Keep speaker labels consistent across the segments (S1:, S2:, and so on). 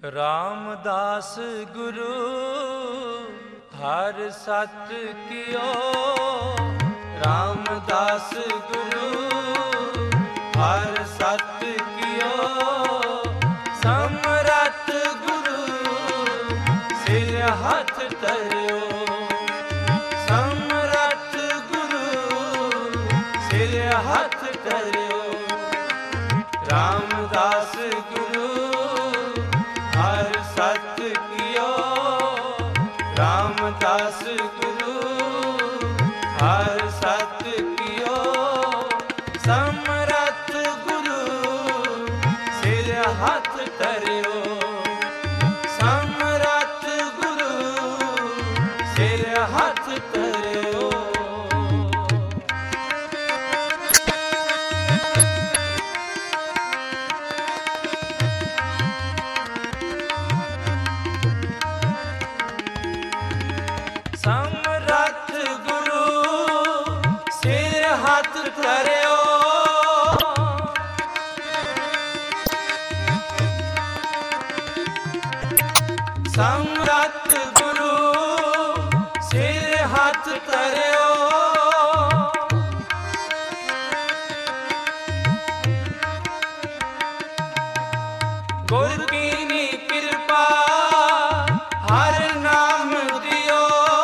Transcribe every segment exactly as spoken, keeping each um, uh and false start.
S1: रामदास गुरु हर सत कियो, रामदास गुरु हर सत कियो, समरथ गुरु सिर हाथ धरियो, समरथ गुरु सिर हाथ धरियो, रामदास गुरु हर सत कियो, रामदास गुरु हर सत कियो, समरथ गुरु सिर हाथ धरियो, समरथ गुरु सिर हाथ धरियो। समरथ गुरु सिर हाथ धरियो, समरथ गुरु सिर हाथ धरियो, गुर कीनी कृपा हर नाम दियो,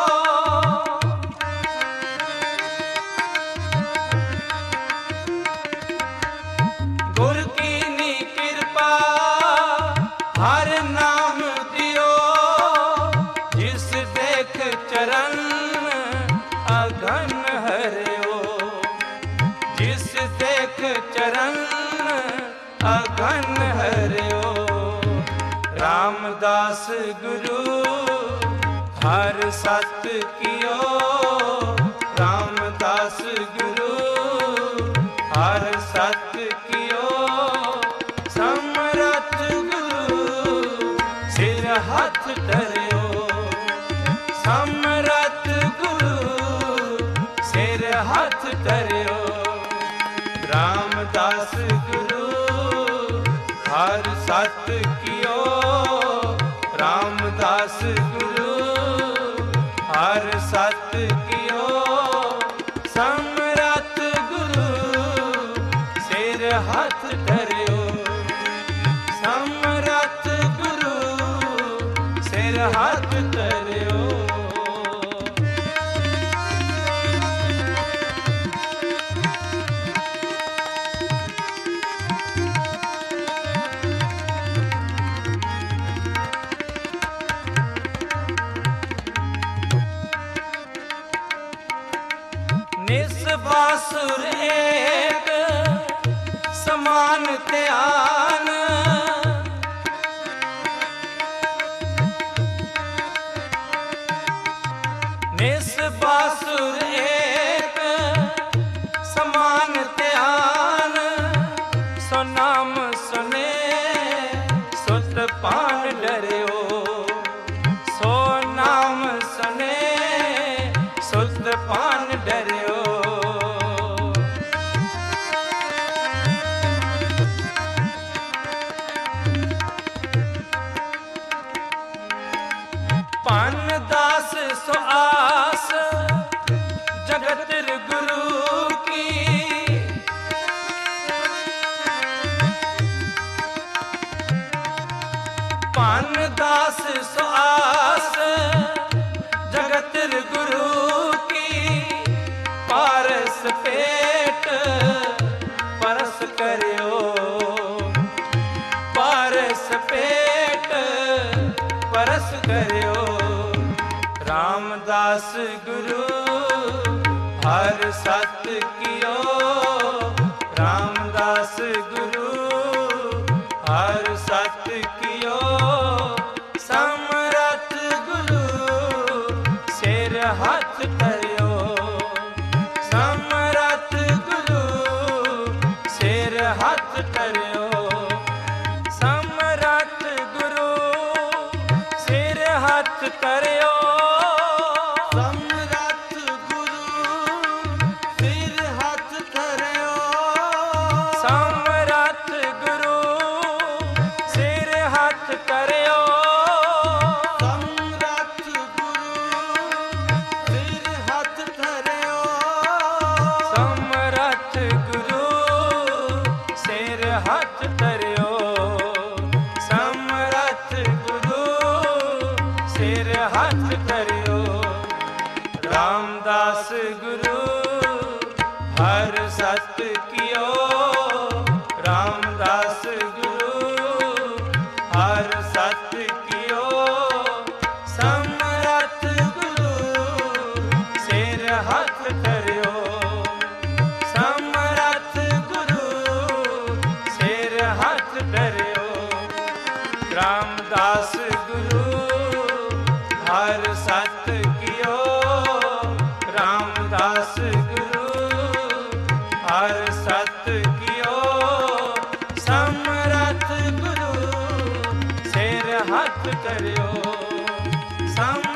S1: गुर कीनी कृपा हर नाम दियो, जिस देख चरण अघन हरियो, जिस देख चरण अघन हरियो, रामदास गुरु हर सत कियो, रामदास गुरु हर सत कियो, समरथ गुरु सिर हाथ धरियो, समरथ गुरु सिर हाथ धरियो, रामदास गुरु हर सत कियो, रामदास गुरु हर सत कियो, समरथ गुरु सिर हाथ धरियो, समरथ गुरु सिर हाथ धरियो। निस्वासुर एक समान ध्यान, निस्वासुर एक समान ध्यान, सो नाम सुने सुत पान डरियो, सो नाम सुने सुत पान डरियो, पान दास सो आस जगत गुरु की, पान दास सो आस जगत गुरु की, पारस पेट परस करियो, पारस पेट परस करियो, रामदास गुरु हर सत कियो, रामदास गुरु हर सत कियो, समरथ गुरु सिर हाथ धरियो, समरथ गुरु सिर हाथ धरियो, समरथ गुरु सिर हाथ धरियो, समरथ गुरु सिर हाथ धरियो। ਧਰਿਓ।
S2: ਸਮਰੱਥ ਗੁਰੂ ਸਿਰ ਹੱਥ ਧਰਿਓ।
S1: ਸਮਰੱਥ ਗੁਰੂ ਸਿਰ ਹੱਥ ਧਰਿਓ। ਸਮਰੱਥ ਗੁਰੂ ਸਿਰ ਹੱਥ ਧਰਿਓ। ਰਾਮਦਾਸ ਗੁਰੂ ਹਰ ਸਤ ਕੀਓ। ਰਾਮਦਾਸ ਗੁਰੂ ਹਰ ਸਤ ਕੀਓ। ਸਮਰੱਥ ਗੁਰੂ ਸਿਰ ਹੱਥ ਧਰਿਓ। ਸਮਰੱਥ ਗੁਰੂ ਸਿਰ ਹੱਥ ਧਰਿਓ। ਰਾਮਦਾਸ ਗੁਰੂ ਹਰ ਸਤ ਕੀਓ। ਰਾਮਦਾਸ ਗੁਰੂ ਹਰ ਸਤ ਕੀਓ। ਸਮਰੱਥ ਗੁਰੂ ਸਿਰ ਹੱਥ ਧਰਿਓ। ਸਮ